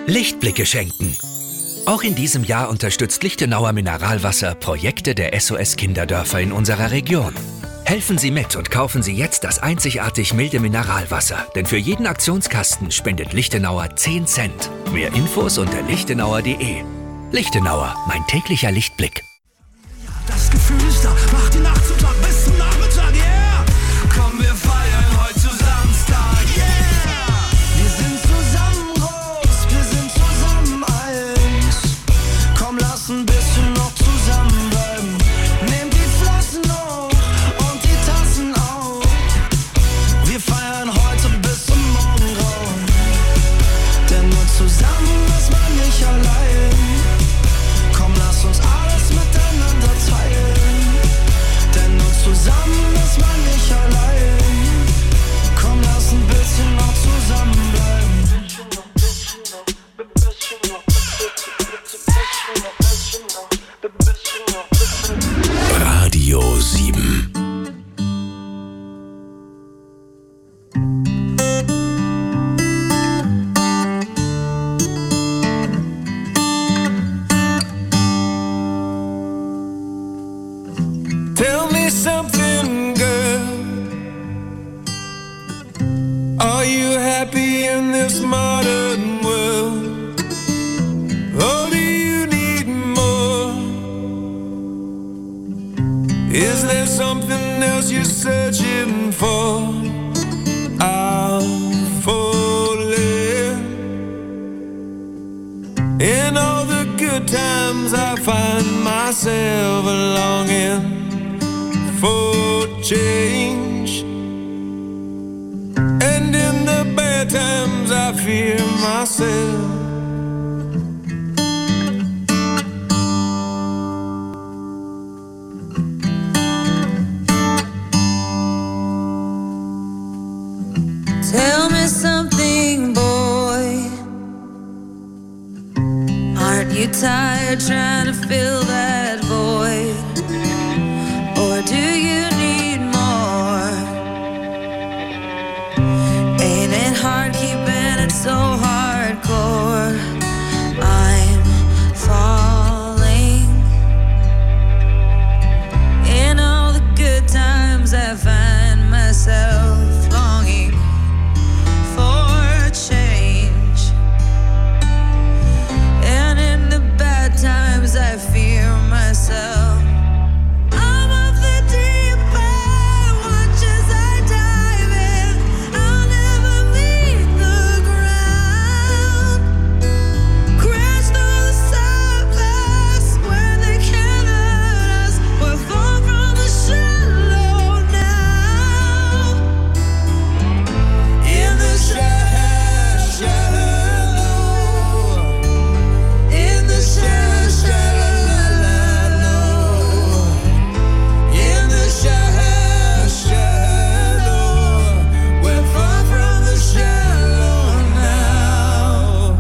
Lichtblicke schenken. Auch in diesem Jahr unterstützt Lichtenauer Mineralwasser Projekte der SOS-Kinderdörfer in unserer Region. Helfen Sie mit und kaufen Sie jetzt das einzigartig milde Mineralwasser. Denn für jeden Aktionskasten spendet Lichtenauer 10 Cent. Mehr Infos unter lichtenauer.de. Lichtenauer, mein täglicher Lichtblick. Das Gefühl ist da, macht die Nacht zum Tag bis zum Nachmittag, yeah! Komm, wir feiern heute zu Samstag, yeah! Wir sind zusammen groß, wir sind zusammen eins. Komm, lass ein bisschen noch zusammenbleiben. Nehmt die Flossen hoch und die Tassen auf. Wir feiern heute bis zum Morgengrauen. Denn nur zusammen ist man nicht allein. Komm, lass uns alles miteinander teilen. Denn nur zusammen ist man nicht allein. Komm, lass ein bisschen noch zusammenbleiben. Radio 7. Tell me something, girl. Are you happy in this modern world? Or do you need more? Is there something else you're searching for? I'm falling. In all the good times I find myself longing for change, and in the bad times I fear myself. Tell me something, boy. Aren't you tired trying to fill that void? Or do you need more? Ain't it hard keeping it so hardcore? I'm falling. In all the good times I find myself longing for change. And in the bad times I fear myself. I'm of the deep end, watch as I dive in. I'll never meet the ground. Crash through the surface where they can't hurt us. We're far from the shallow now. In the shallow, in the shallow, in the shallow, we're far from the shallow now.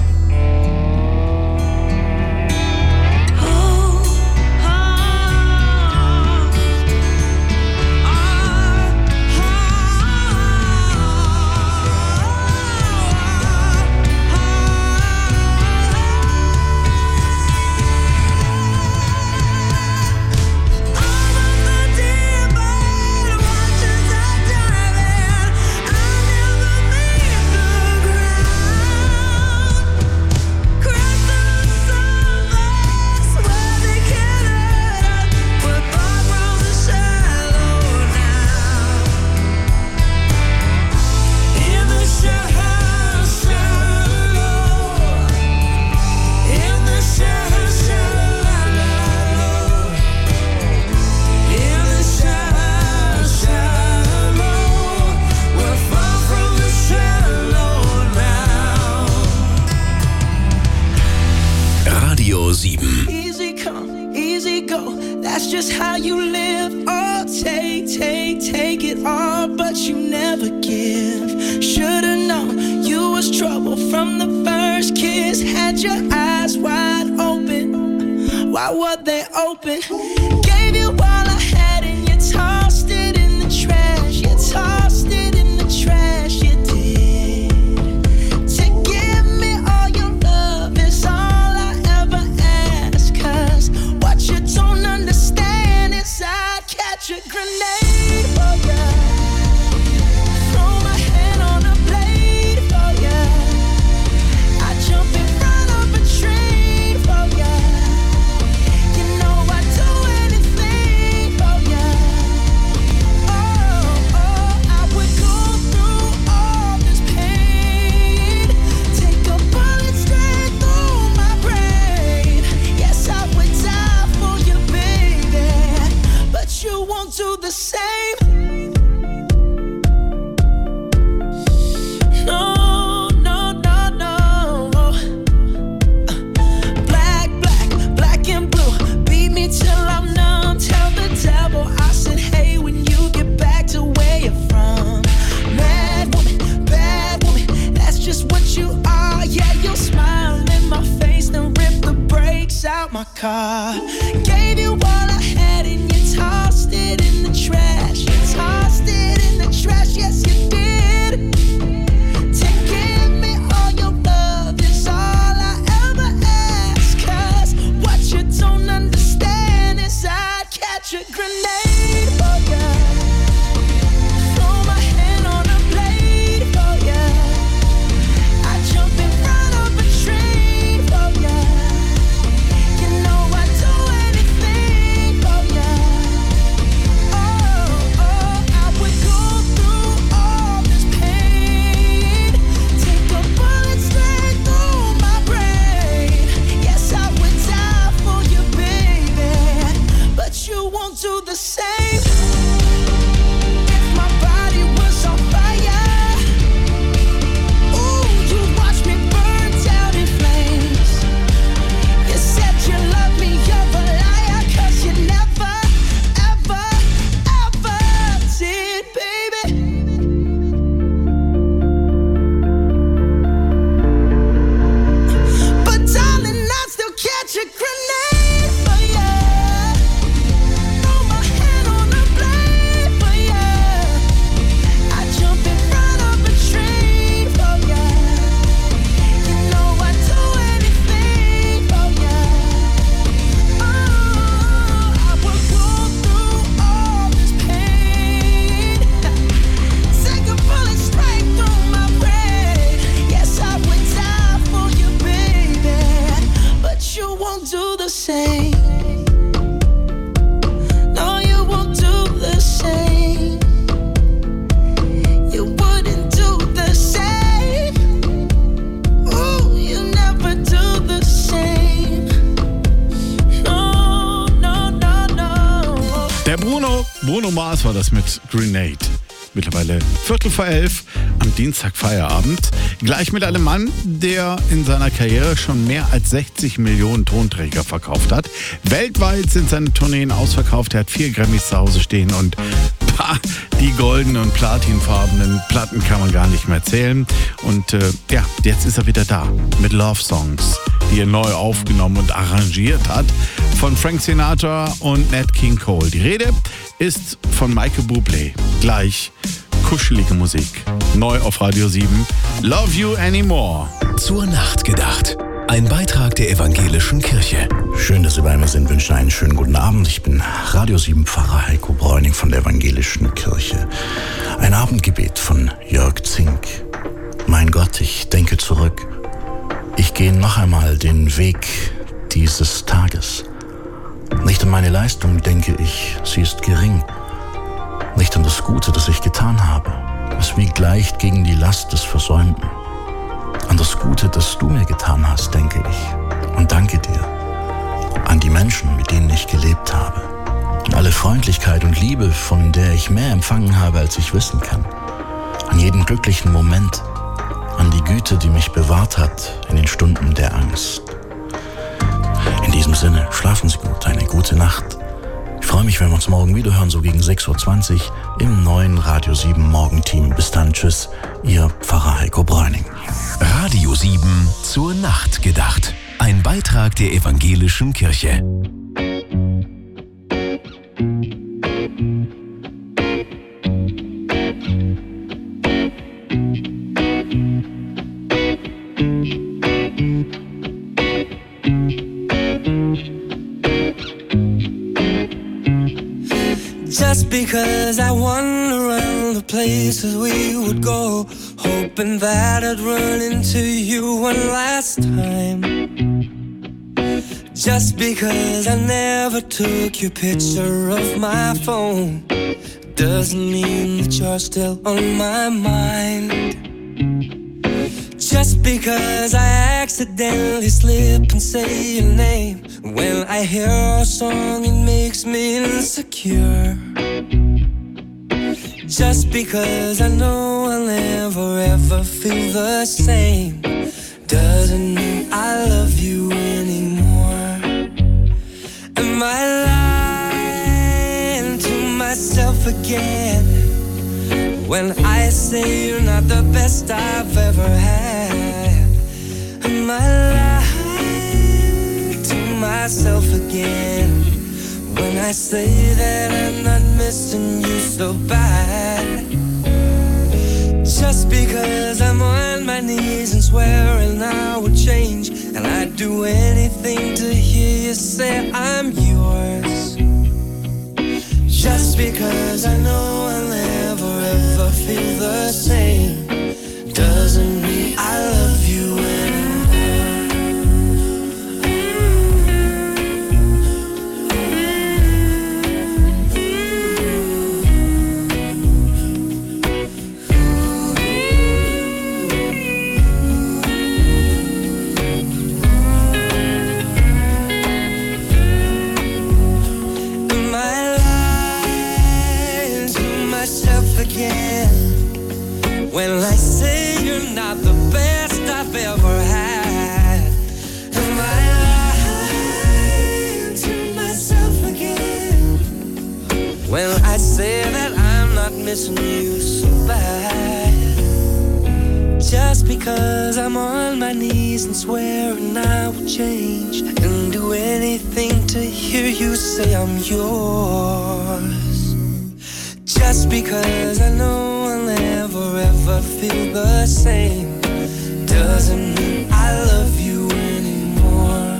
Radio 7. Easy come, easy go. That's just how you live. Oh, take it all, but you never give. Should've known you was trouble from the first kiss. Had your eyes wide open. Why were they open? Gave you all I had and you tossed it in the trash. You tossed it in the trash. You did. To give me all your car. Gave you all I had and you tossed it in the trash. You tossed it in the trash, yes you did. To give me all your love is all I ever ask. 'Cause what you don't understand is I'd catch a grenade for ya. Throw my hand on a blade for ya. I'd jump in front of a train for ya. You know I'd do anything for ya. Oh, I would go through all this pain. Take a bullet straight through my brain. Yes, I would die for you, baby. But you won't do the same. If my body was on fire, ooh, you watch me burn down in flames. You said you love me, you're a liar, 'cause you never, ever, ever did, baby. But darling, I'd still catch a grenade for ya. Throw my hand on a blade for ya. I'd jump in front of a train for ya. You know I'd do anything for ya. Oh, I would go through all this pain. Take a bullet straight through my brain. Yes, I would die for you, baby. But you won't do the same. No, you won't do the same. You wouldn't do the same. Ooh, you never do the same. No, no, no, no. Der Bruno Mars war das mit Grenade. Mittlerweile 11:15 am Dienstag Feierabend. Gleich mit einem Mann, der in seiner Karriere schon mehr als 60 Millionen Tonträger verkauft hat. Weltweit sind seine Tourneen ausverkauft. Er hat 4 Grammys zu Hause stehen und die goldenen und platinfarbenen Platten kann man gar nicht mehr zählen. Und jetzt ist er wieder da mit Love Songs, die er neu aufgenommen und arrangiert hat von Frank Sinatra und Nat King Cole. Die Rede ist von Michael Bublé. Gleich kuschelige Musik. Neu auf Radio 7. Love You Anymore. Zur Nacht gedacht. Ein Beitrag der Evangelischen Kirche. Schön, dass Sie bei mir sind. Wünsche einen schönen guten Abend. Ich bin Radio 7 Pfarrer Heiko Bräuning von der Evangelischen Kirche. Ein Abendgebet von Jörg Zink. Mein Gott, ich denke zurück. Ich gehe noch einmal den Weg dieses Tages. Nicht an meine Leistung denke ich, sie ist gering. Nicht an das Gute, das ich getan habe. Es wiegt leicht gegen die Last des Versäumten. An das Gute, das du mir getan hast, denke ich. Und danke dir. An die Menschen, mit denen ich gelebt habe. An alle Freundlichkeit und Liebe, von der ich mehr empfangen habe, als ich wissen kann. An jeden glücklichen Moment. An die Güte, die mich bewahrt hat in den Stunden der Angst. In diesem Sinne, schlafen Sie gut, eine gute Nacht. Ich freue mich, wenn wir uns morgen wieder hören, so gegen 6:20 Uhr im neuen Radio 7 Morgenteam. Bis dann, tschüss, Ihr Pfarrer Heiko Bräuning. Radio 7 zur Nacht gedacht. Ein Beitrag der Evangelischen Kirche. Just because I wander around the places we would go, hoping that I'd run into you one last time. Just because I never took your picture of my phone, doesn't mean that you're still on my mind. Just because I accidentally slip and say your name, when I hear a song it makes me insecure. Just because I know I'll never ever feel the same, doesn't mean I love you anymore. Am I lying to myself again when I say you're not the best I've ever had? Am I lying to myself myself again when I say that I'm not missing you so bad. Just because I'm on my knees and swearing I will change, and I'd do anything to hear you say I'm yours. Just because I know I'll never ever feel the same doesn't mean I love you anymore. When I say you're not the best I've ever had, am I lying to myself again? When I say that I'm not missing you so bad, just because I'm on my knees and swearing I will change and do anything to hear you say I'm yours. Just because I know I'll never ever feel the same doesn't mean I love you anymore.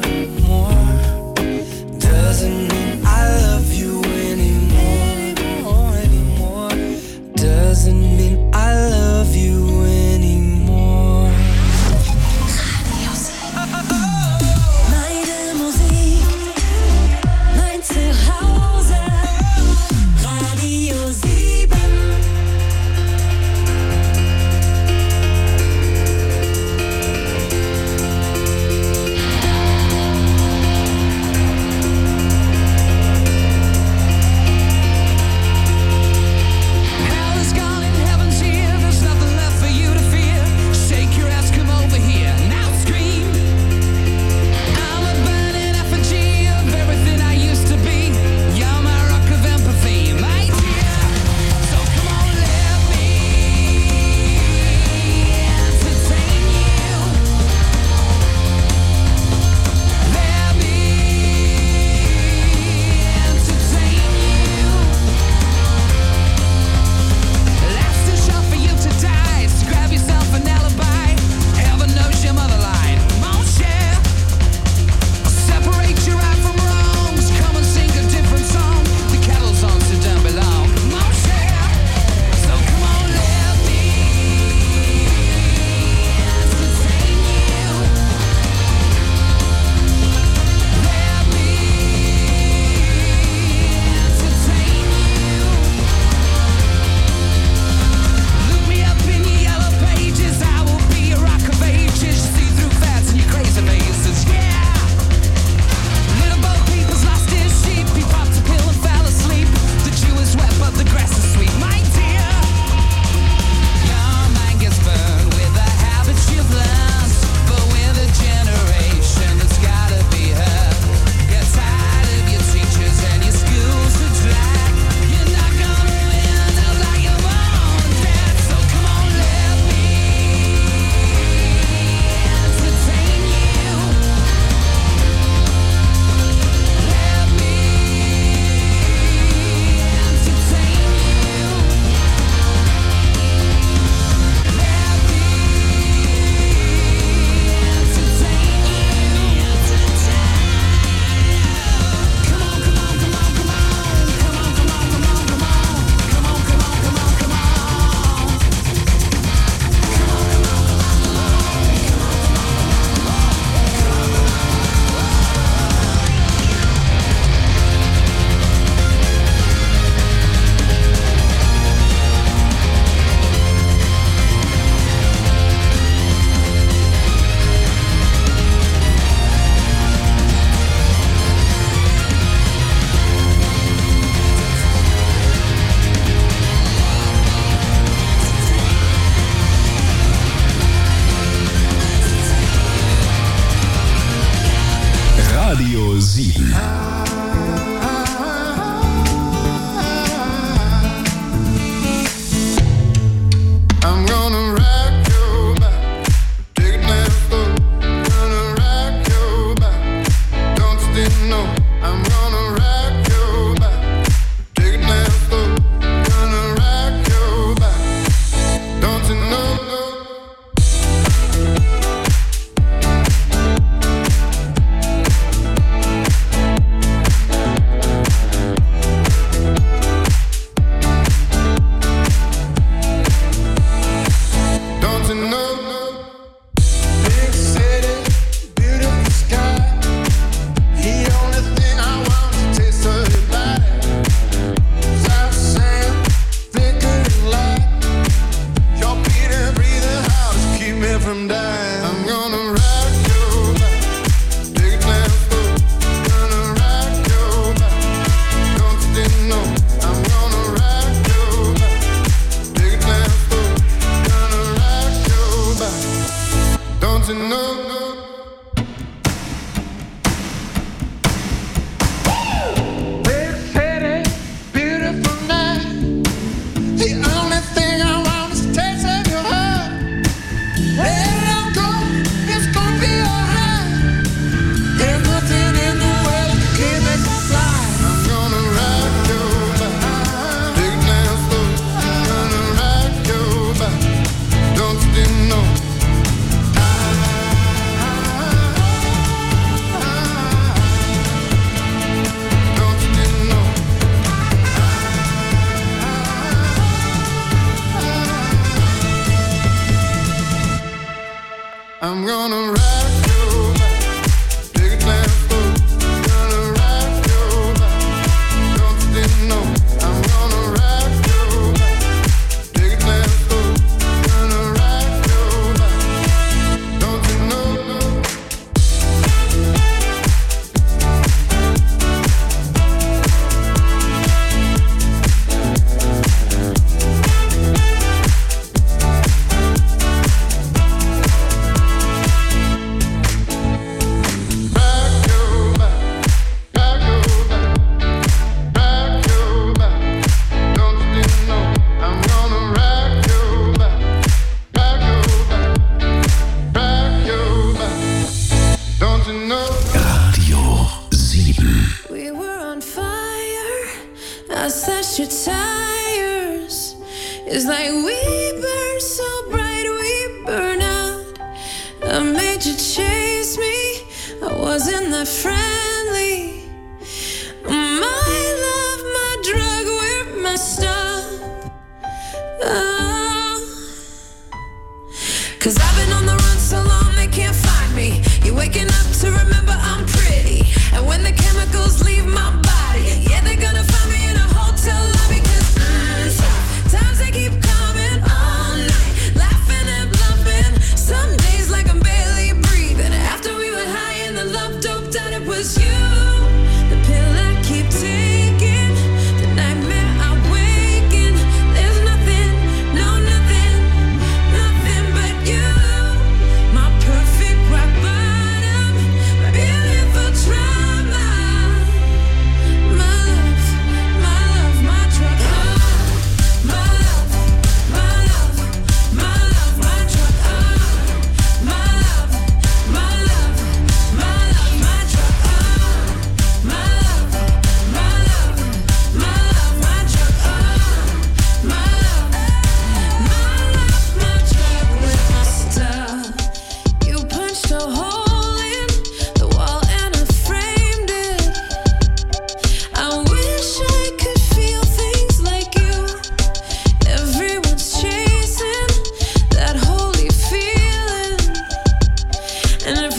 Doesn't mean I love you anymore. Doesn't mean I love you anymore. Meine Musik, mein Zuhause, Radio 7. Radio 7. I'm gonna rock your back, take it down slow. Gonna rock your back, don't stand I made you chase me. I wasn't that friend.